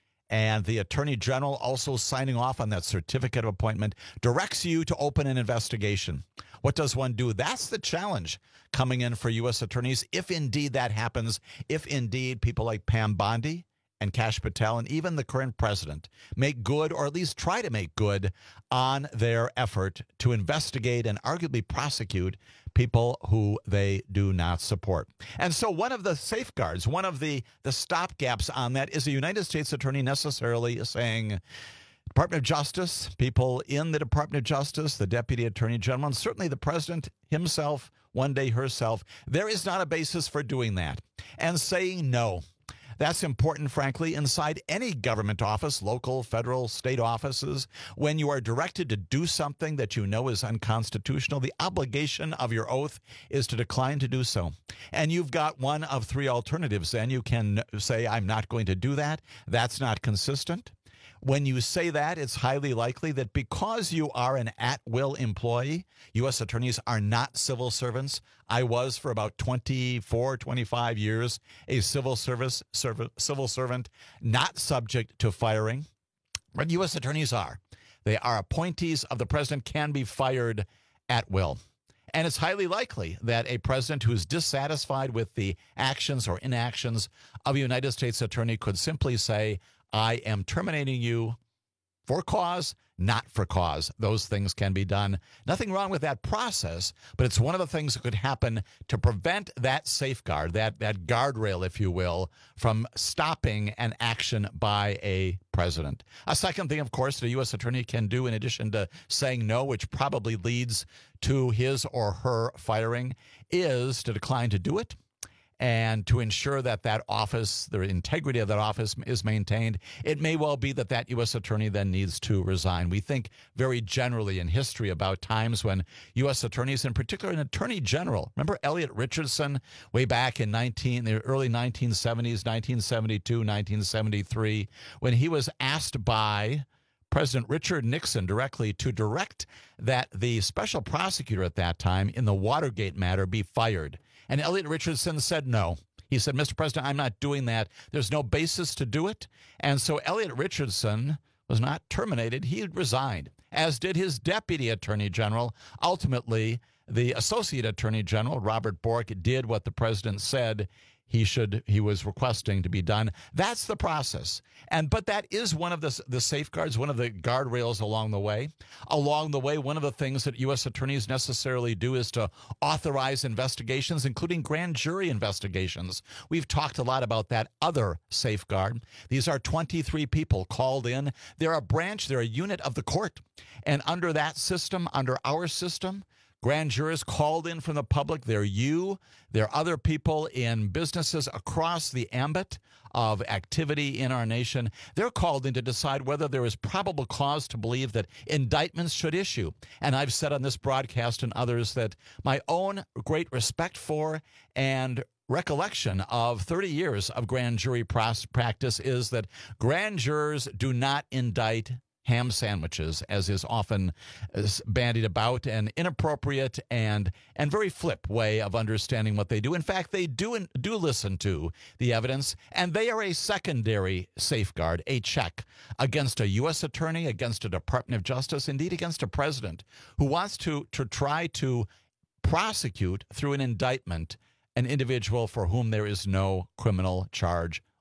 and the Attorney General also signing off on that certificate of appointment, directs you to open an investigation? What does one do? That's the challenge coming in for U S attorneys, if indeed that happens, if indeed people like Pam Bondi and Kash Patel and even the current president make good, or at least try to make good, on their effort to investigate and arguably prosecute people who they do not support. And so one of the safeguards, one of the, the stopgaps on that is a United States attorney necessarily saying, Department of Justice, people in the Department of Justice, the Deputy Attorney General, and certainly the President himself, one day herself, there is not a basis for doing that. And saying no. That's important, frankly, inside any government office, local, federal, state offices. When you are directed to do something that you know is unconstitutional, the obligation of your oath is to decline to do so. And you've got one of three alternatives. Then you can say, I'm not going to do that. That's not consistent. When you say that, it's highly likely that because you are an at-will employee, U S attorneys are not civil servants. I was for about twenty-four, twenty-five years a civil service serv- civil servant, not subject to firing. But U S attorneys are. They are appointees of the president, can be fired at will. And it's highly likely that a president who is dissatisfied with the actions or inactions of a United States attorney could simply say, I am terminating you for cause, not for cause. Those things can be done. Nothing wrong with that process, but it's one of the things that could happen to prevent that safeguard, that, that guardrail, if you will, from stopping an action by a president. A second thing, of course, that a U S attorney can do in addition to saying no, which probably leads to his or her firing, is to decline to do it. And to ensure that that office, the integrity of that office is maintained. It may well be that that U S attorney then needs to resign. We think very generally in history about times when U S attorneys, in particular an attorney general, remember Elliot Richardson way back in nineteen, the early nineteen seventies, nineteen seventy-two, nineteen seventy-three, when he was asked by President Richard Nixon directly to direct that the special prosecutor at that time in the Watergate matter be fired. And Elliot Richardson said no. He said, Mister President, I'm not doing that. There's no basis to do it. And so Elliot Richardson was not terminated. He resigned, as did his deputy attorney general. Ultimately, the associate attorney general, Robert Bork, did what the president said he should, he was requesting to be done. That's the process. And but that is one of the, the safeguards, one of the guardrails along the way. Along the way, one of the things that U S attorneys necessarily do is to authorize investigations, including grand jury investigations. We've talked a lot about that other safeguard. These are twenty-three people called in. They're a branch, they're a unit of the court. And under that system, under our system, grand jurors called in from the public. They're you. They're other people in businesses across the ambit of activity in our nation. They're called in to decide whether there is probable cause to believe that indictments should issue. And I've said on this broadcast and others that my own great respect for and recollection of thirty years of grand jury practice is that grand jurors do not indict ham sandwiches, as is often bandied about, an inappropriate and and very flip way of understanding what they do. In fact, they do do listen to the evidence, and they are a secondary safeguard, a check against a U S attorney, against a Department of Justice, indeed against a president who wants to to try to prosecute through an indictment an individual for whom there is no criminal charge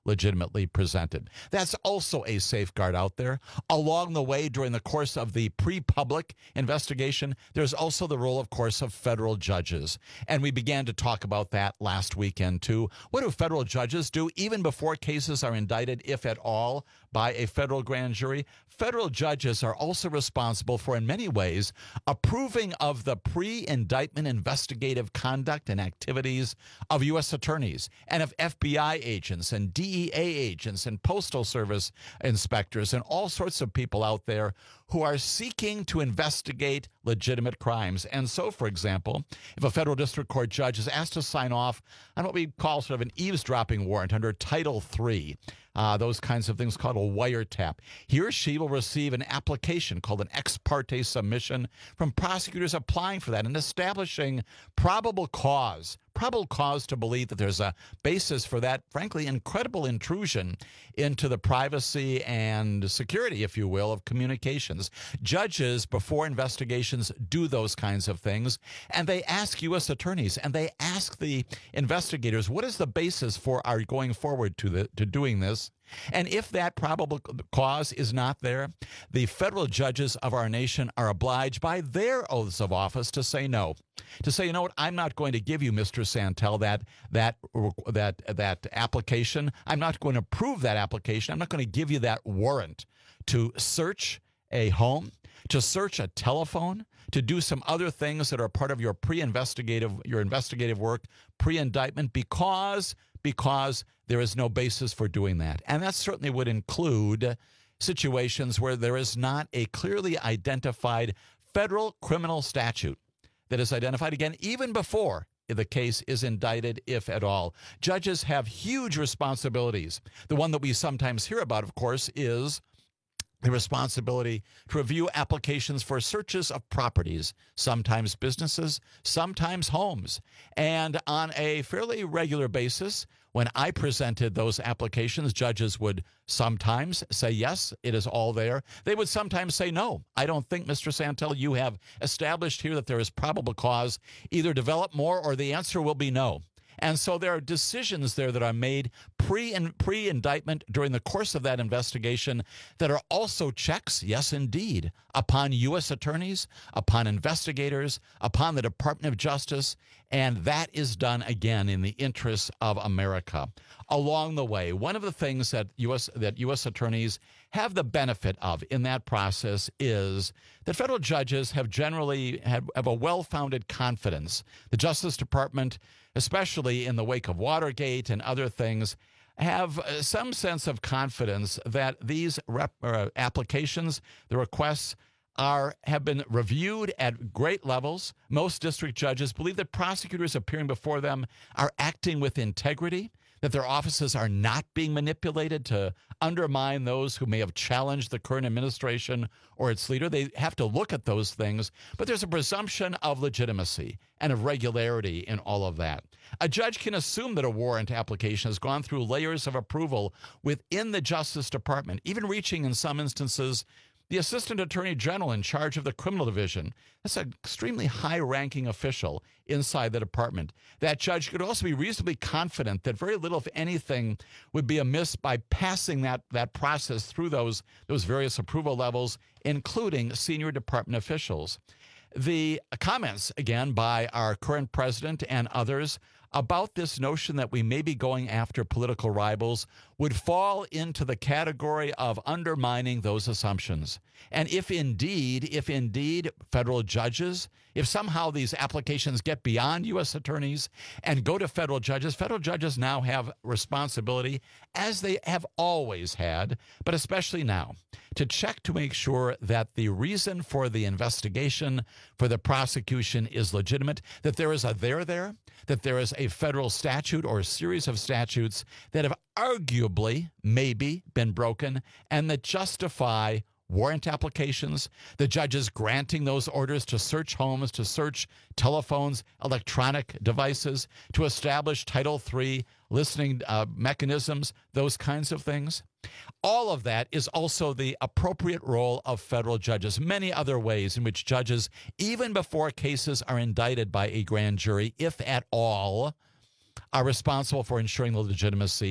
legitimately presented. That's also a safeguard out there. Along the way, during the course of the pre-public investigation, there's also the role, of course, of federal judges. And we began to talk about that last weekend, too. What do federal judges do even before cases are indicted, if at all, by a federal grand jury? Federal judges are also responsible for, in many ways, approving of the pre-indictment investigative conduct and activities of U S attorneys and of F B I agents and D E A agents and Postal Service inspectors and all sorts of people out there who are seeking to investigate legitimate crimes. And so, for example, if a federal district court judge is asked to sign off on what we call sort of an eavesdropping warrant under Title three, uh, those kinds of things called a wiretap, he or she will receive an application called an ex parte submission from prosecutors applying for that and establishing probable cause, probable cause to believe that there's a basis for that, frankly, incredible intrusion into the privacy and security, if you will, of communications. Judges, before investigations, do those kinds of things, and they ask U S attorneys, and they ask the investigators, what is the basis for our going forward to the to doing this? And if that probable cause is not there, the federal judges of our nation are obliged by their oaths of office to say no, to say, you know what, I'm not going to give you, Mister Santel, that that that that application. I'm not going to approve that application. I'm not going to give you that warrant to search a home, to search a telephone, to do some other things that are part of your pre-investigative your investigative work, pre-indictment, because because there is no basis for doing that. And that certainly would include situations where there is not a clearly identified federal criminal statute that is identified, again, even before the case is indicted, if at all. Judges have huge responsibilities. The one that we sometimes hear about, of course, is the responsibility to review applications for searches of properties, sometimes businesses, sometimes homes. And on a fairly regular basis, when I presented those applications, judges would sometimes say, yes, it is all there. They would sometimes say, no, I don't think, Mister Santel, you have established here that there is probable cause. Either develop more or the answer will be no. And so there are decisions there that are made pre and pre-indictment during the course of that investigation that are also checks, yes, indeed, upon U S attorneys, upon investigators, upon the Department of Justice, and that is done, again, in the interests of America. Along the way, one of the things that U S that U S attorneys have the benefit of in that process is that federal judges have generally have, have a well-founded confidence. The Justice Department, especially in the wake of Watergate and other things, have some sense of confidence that these rep, uh, applications, the requests, are have been reviewed at great levels. Most district judges believe that prosecutors appearing before them are acting with integrity, that their offices are not being manipulated to undermine those who may have challenged the current administration or its leader. They have to look at those things, but there's a presumption of legitimacy and of regularity in all of that. A judge can assume that a warrant application has gone through layers of approval within the Justice Department, even reaching, in some instances, the Assistant Attorney General in charge of the Criminal Division. That's an extremely high-ranking official inside the department. That judge could also be reasonably confident that very little, if anything, would be amiss by passing that, that process through those, those various approval levels, including senior department officials. The comments, again, by our current president and others about this notion that we may be going after political rivals would fall into the category of undermining those assumptions. And if indeed, if indeed federal judges, if somehow these applications get beyond U S attorneys and go to federal judges, federal judges now have responsibility, as they have always had, but especially now, to check to make sure that the reason for the investigation, for the prosecution is legitimate, that there is a there there, that there is a federal statute or a series of statutes that have arguably, maybe, been broken and that justify warrant applications, the judges granting those orders to search homes, to search telephones, electronic devices, to establish Title three listening uh, mechanisms, those kinds of things. All of that is also the appropriate role of federal judges. Many other ways in which judges, even before cases are indicted by a grand jury, if at all, are responsible for ensuring the legitimacy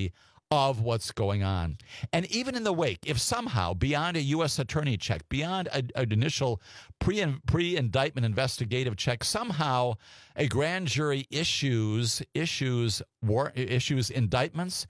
of what's going on. And even in the wake, if somehow beyond a U S attorney check, beyond a, an initial pre, pre-indictment investigative check, somehow a grand jury issues issues war, issues indictments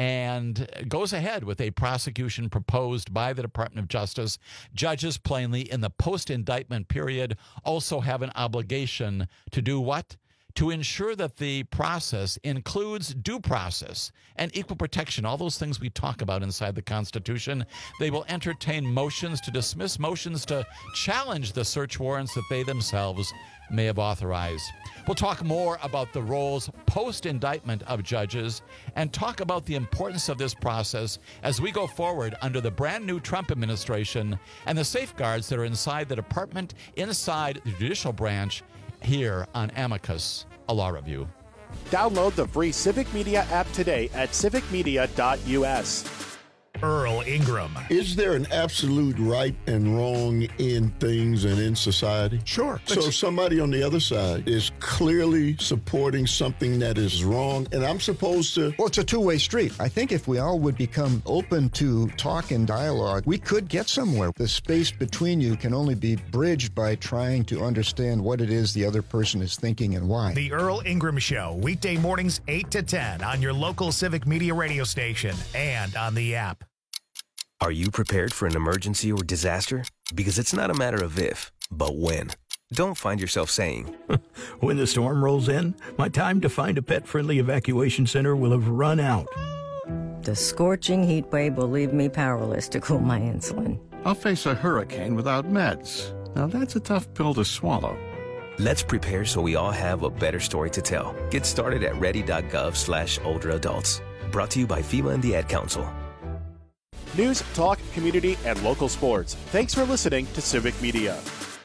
and goes ahead with a prosecution proposed by the Department of Justice, judges plainly in the post-indictment period also have an obligation to do what? To ensure that the process includes due process and equal protection, all those things we talk about inside the Constitution. They will entertain motions to dismiss, motions to challenge the search warrants that they themselves may have authorized. We'll talk more about the roles post-indictment of judges and talk about the importance of this process as we go forward under the brand new Trump administration and the safeguards that are inside the department, inside the judicial branch, here on Amicus, a law review. Download the free Civic Media app today at civic media dot u s. Earl Ingram. Is there an absolute right and wrong in things and in society? Sure. So if somebody on the other side is clearly supporting something that is wrong, and I'm supposed to... Well, it's a two-way street. I think if we all would become open to talk and dialogue, we could get somewhere. The space between you can only be bridged by trying to understand what it is the other person is thinking and why. The Earl Ingram Show, weekday mornings eight to ten on your local Civic Media radio station and on the app. Are you prepared for an emergency or disaster? Because it's not a matter of if, but when. Don't find yourself saying, when the storm rolls in, my time to find a pet-friendly evacuation center will have run out. The scorching heat wave will leave me powerless to cool my insulin. I'll face a hurricane without meds. Now that's a tough pill to swallow. Let's prepare so we all have a better story to tell. Get started at ready.gov slash older adults. Brought to you by FEMA and the Ad Council. News, talk, community, and local sports. Thanks for listening to Civic Media.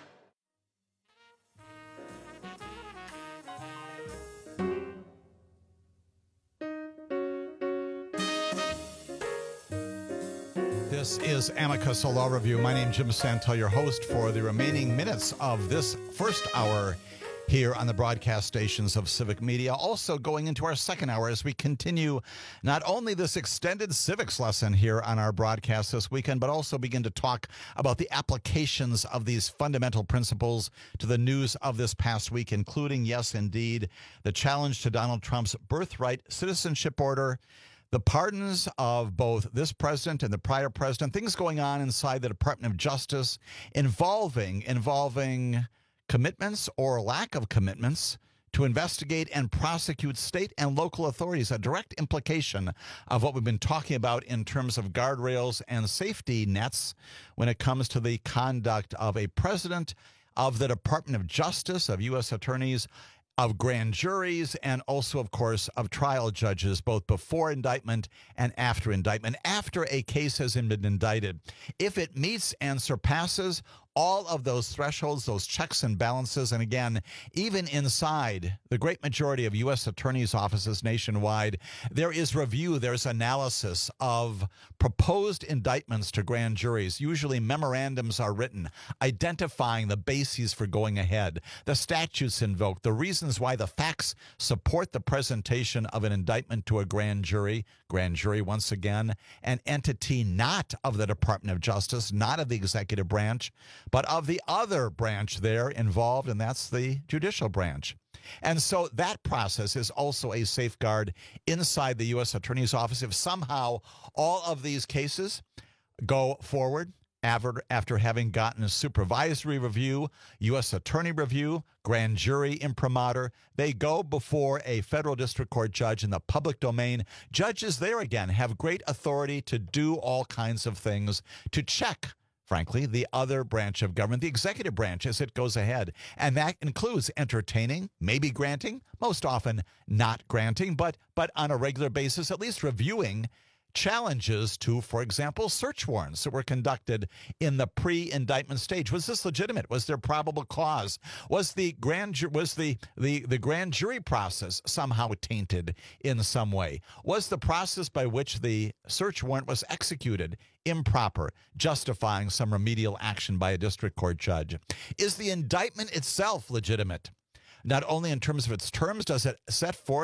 This is Amicus, a law review. My name is Jim Santel, your host for the remaining minutes of this first hour here on the broadcast stations of Civic Media. Also going into our second hour as we continue not only this extended civics lesson here on our broadcast this weekend, but also begin to talk about the applications of these fundamental principles to the news of this past week, including, yes, indeed, the challenge to Donald Trump's birthright citizenship order, the pardons of both this president and the prior president, things going on inside the Department of Justice involving involving commitments or lack of commitments to investigate and prosecute state and local authorities, a direct implication of what we've been talking about in terms of guardrails and safety nets when it comes to the conduct of a president, of the Department of Justice, of U S attorneys, of grand juries, and also, of course, of trial judges, both before indictment and after indictment, after a case has been indicted. If it meets and surpasses all of those thresholds, those checks and balances, and again, even inside the great majority of U S attorneys' offices nationwide, there is review, there's analysis of proposed indictments to grand juries. Usually memorandums are written identifying the bases for going ahead, the statutes invoked, the reasons why the facts support the presentation of an indictment to a grand jury. Grand jury, once again, an entity not of the Department of Justice, not of the executive branch, but of the other branch there involved, and that's the judicial branch. And so that process is also a safeguard inside the U S Attorney's Office. If somehow all of these cases go forward after, after having gotten a supervisory review, U S Attorney review, grand jury imprimatur, they go before a federal district court judge in the public domain. Judges there, again, have great authority to do all kinds of things to check, frankly, the other branch of government, the executive branch, as it goes ahead. And that includes entertaining, maybe granting, most often not granting, but but on a regular basis, at least reviewing challenges to, for example, search warrants that were conducted in the pre-indictment stage. Was this legitimate? Was there probable cause? Was the grand ju- was the, the the grand jury process somehow tainted in some way? Was the process by which the search warrant was executed improper, justifying some remedial action by a district court judge? Is the indictment itself legitimate? Not only in terms of its terms, does it set forth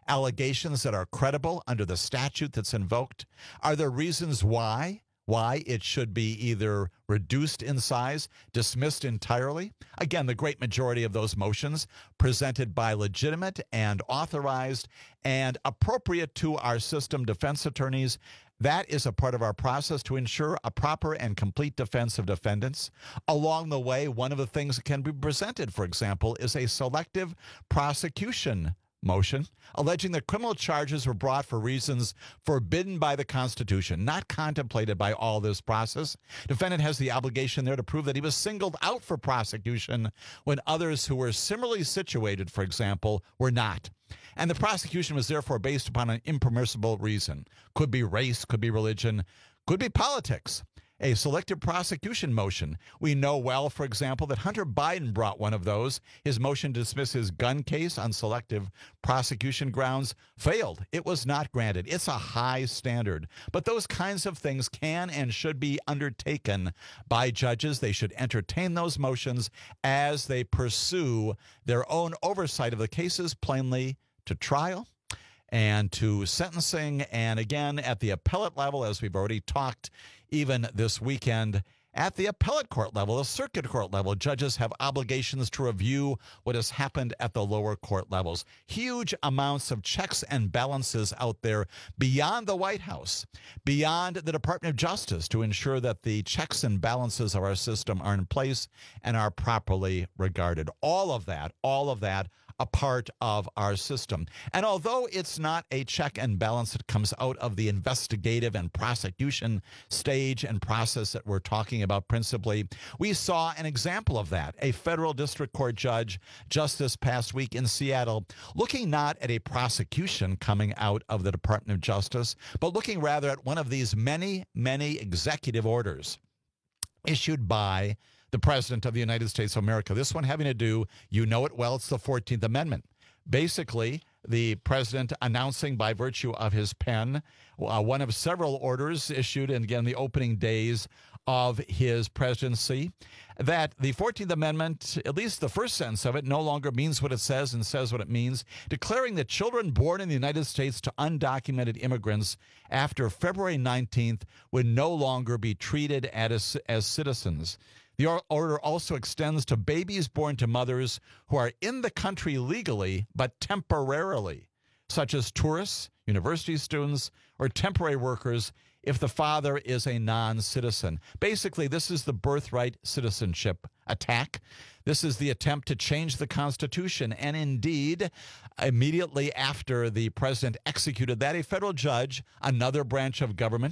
allegations that are credible under the statute that's invoked? Are there reasons why? Why it should be either reduced in size, dismissed entirely? Again, the great majority of those motions presented by legitimate and authorized and appropriate to our system defense attorneys. That is a part of our process to ensure a proper and complete defense of defendants. Along the way, one of the things that can be presented, for example, is a selective prosecution motion alleging that criminal charges were brought for reasons forbidden by the Constitution, not contemplated by all this process. Defendant has the obligation there to prove that he was singled out for prosecution when others who were similarly situated, for example, were not. And the prosecution was therefore based upon an impermissible reason. Could be race, could be religion, could be politics. A selective prosecution motion. We know well, for example, that Hunter Biden brought one of those. His motion to dismiss his gun case on selective prosecution grounds failed. It was not granted. It's a high standard. But those kinds of things can and should be undertaken by judges. They should entertain those motions as they pursue their own oversight of the cases, plainly to trial and to sentencing. And again, at the appellate level, as we've already talked, even this weekend, at the appellate court level, the circuit court level, judges have obligations to review what has happened at the lower court levels. Huge amounts of checks and balances out there beyond the White House, beyond the Department of Justice, to ensure that the checks and balances of our system are in place and are properly regarded. All of that, all of that, a part of our system. And although it's not a check and balance that comes out of the investigative and prosecution stage and process that we're talking about principally, we saw an example of that. A federal district court judge just this past week in Seattle, looking not at a prosecution coming out of the Department of Justice, but looking rather at one of these many, many executive orders issued by the President of the United States of America. This one having to do, you know it well, it's the fourteenth Amendment. Basically, the president announcing by virtue of his pen uh, one of several orders issued, and again, the opening days of his presidency, that the fourteenth Amendment, at least the first sentence of it, no longer means what it says and says what it means, declaring that children born in the United States to undocumented immigrants after February nineteenth would no longer be treated as, as citizens. The order also extends to babies born to mothers who are in the country legally but temporarily, such as tourists, university students, or temporary workers if the father is a non-citizen. Basically, this is the birthright citizenship attack. This is the attempt to change the Constitution. And indeed, immediately after the president executed that, a federal judge, another branch of government,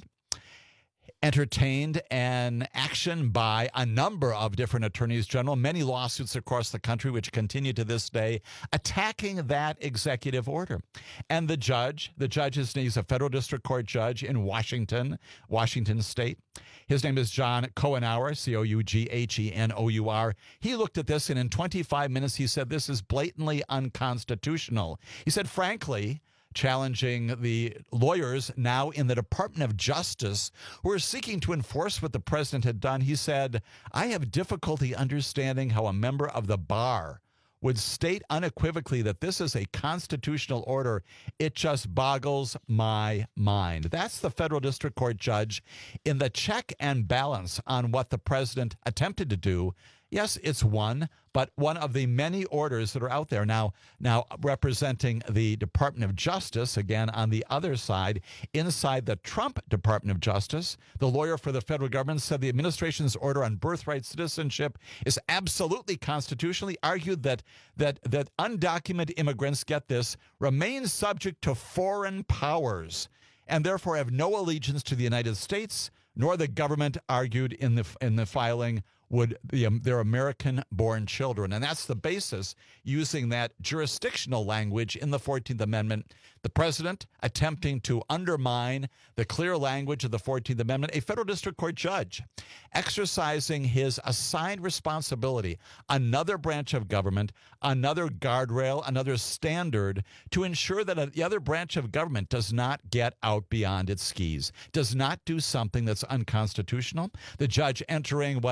entertained an action by a number of different attorneys general, many lawsuits across the country, which continue to this day, attacking that executive order. And the judge, the judge is he's a federal district court judge in Washington, Washington State. His name is John Coughennour, C O U G H E N O U R. He looked at this, and in twenty-five minutes, he said this is blatantly unconstitutional. He said, frankly, challenging the lawyers now in the Department of Justice who are seeking to enforce what the president had done. He said, I have difficulty understanding how a member of the bar would state unequivocally that this is a constitutional order. It just boggles my mind. That's the federal district court judge in the check and balance on what the president attempted to do. Yes, it's one, but one of the many orders that are out there now, now representing the Department of Justice, again, on the other side, inside the Trump Department of Justice, the lawyer for the federal government said the administration's order on birthright citizenship is absolutely constitutionally argued that, that, that undocumented immigrants, get this, remain subject to foreign powers and therefore have no allegiance to the United States, nor the government, argued in the in the filing, would the, um, their American-born children. And that's the basis, using that jurisdictional language in the fourteenth Amendment. The president attempting to undermine the clear language of the fourteenth Amendment, a federal district court judge exercising his assigned responsibility, another branch of government, another guardrail, another standard to ensure that the other branch of government does not get out beyond its skis, does not do something that's unconstitutional. The judge entering what is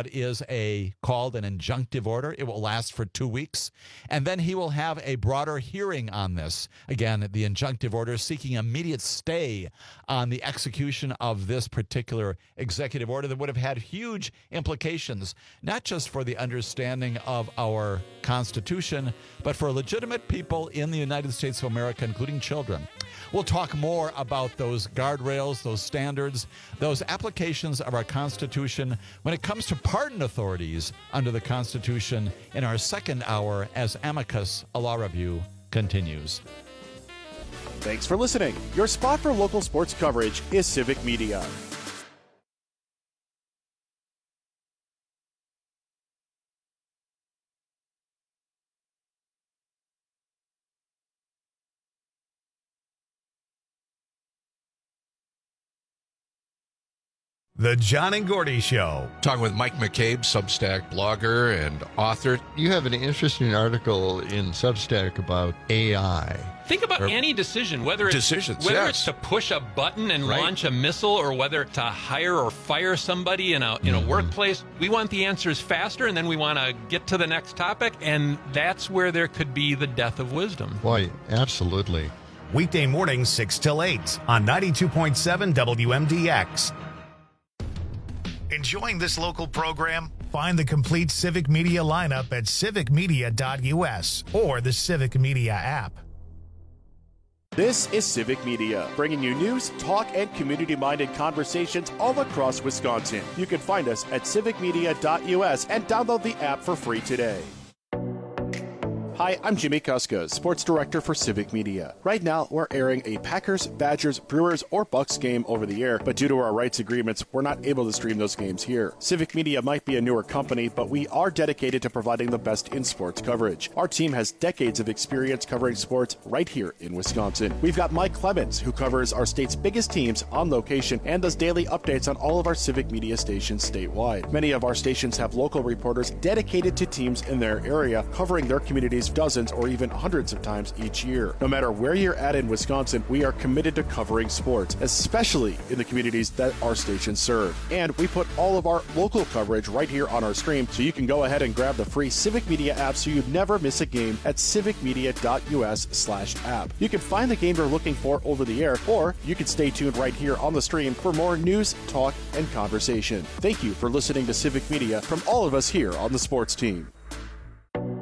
a called an injunctive order. It will last for two weeks. And then he will have a broader hearing on this. Again, the injunctive order seeking immediate stay on the execution of this particular executive order that would have had huge implications, not just for the understanding of our Constitution, but for legitimate people in the United States of America, including children. We'll talk more about those guardrails, those standards, those applications of our Constitution when it comes to pardon authorities under the Constitution in our second hour as Amicus, a law review, continues. Thanks for listening. Your spot for local sports coverage is Civic Media. The John and Gordy Show. Talking with Mike McCabe, Substack blogger and author. You have an interesting article in Substack about A I. Think about or any decision, whether it's decisions, whether yes. it's to push a button and right. launch a missile, or whether to hire or fire somebody in a in a mm-hmm. workplace. We want the answers faster, and then we want to get to the next topic, and that's where there could be the death of wisdom. Boy, absolutely. Weekday mornings, six till eight on ninety-two point seven W M D X. Enjoying this local program? Find the complete Civic Media lineup at civic media dot U S or the Civic Media app. This is Civic Media, bringing you news, talk, and community-minded conversations all across Wisconsin. You can find us at civic media dot U S and download the app for free today. Hi, I'm Jimmy Kuska, Sports Director for Civic Media. Right now, we're airing a Packers, Badgers, Brewers, or Bucks game over the air, but due to our rights agreements, we're not able to stream those games here. Civic Media might be a newer company, but we are dedicated to providing the best in sports coverage. Our team has decades of experience covering sports right here in Wisconsin. We've got Mike Clemens, who covers our state's biggest teams on location and does daily updates on all of our Civic Media stations statewide. Many of our stations have local reporters dedicated to teams in their area, covering their communities dozens or even hundreds of times each year. No matter where you're at in Wisconsin, we are committed to covering sports, especially in the communities that our stations serve. And we put all of our local coverage right here on our stream, so you can go ahead and grab the free Civic Media app so you never miss a game at civic media dot U S slash app. You can find the game you're looking for over the air, or you can stay tuned right here on the stream for more news, talk, and conversation. Thank you for listening to Civic Media from all of us here on the sports team.